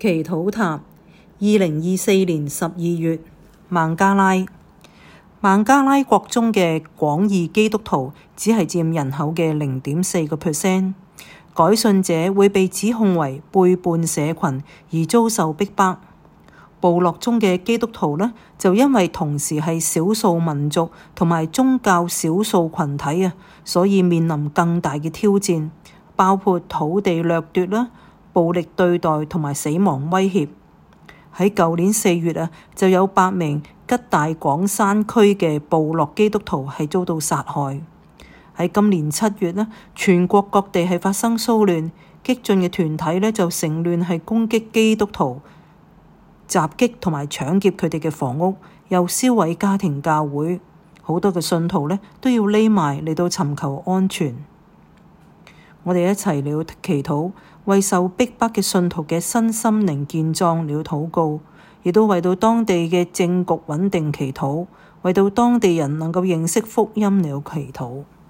祈禱塔，2024年12月，孟加拉。孟加拉國中嘅廣義基督徒只係佔人口嘅0.4%。改信者會被指控為背叛社群而遭受逼迫。部落中嘅基督徒呢，就因為同時係少數民族同埋宗教少數群體啊，所以面臨更大嘅挑戰，包括土地掠奪啦、暴力對待同埋死亡威脅。喺舊年4月啊，就有8名吉大廣山區嘅部落基督徒係遭到殺害。喺今年7月呢，全國各地係發生騷亂，激進嘅團體呢就乘亂係攻擊基督徒，襲擊同埋搶劫佢哋嘅房屋，又燒毀家庭教會。好多嘅信徒呢都要匿埋嚟到尋求安全。我哋一齊了祈禱，為受逼迫嘅信徒嘅身心靈健壯了禱告，亦都為到當地嘅政局穩定祈禱，為到當地人能夠認識福音了祈禱。